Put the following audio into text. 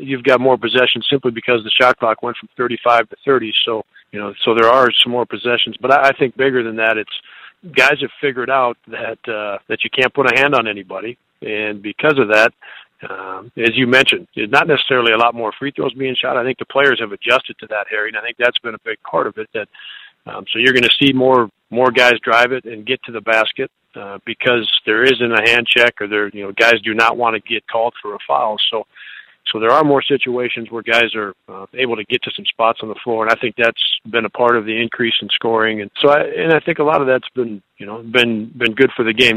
you've got more possessions simply because the shot clock went from 35 to 30. So, so there are some more possessions. But I think bigger than that, it's guys have figured out that you can't put a hand on anybody. And because of that, as you mentioned, it's not necessarily a lot more free throws being shot. I think the players have adjusted to that, Harry, and I think that's been a big part of it. So you're going to see more guys drive it and get to the basket because there isn't a hand check, or guys do not want to get called for a foul. So there are more situations where guys are able to get to some spots on the floor, and I think that's been a part of the increase in scoring. And so I think a lot of that's been good for the game.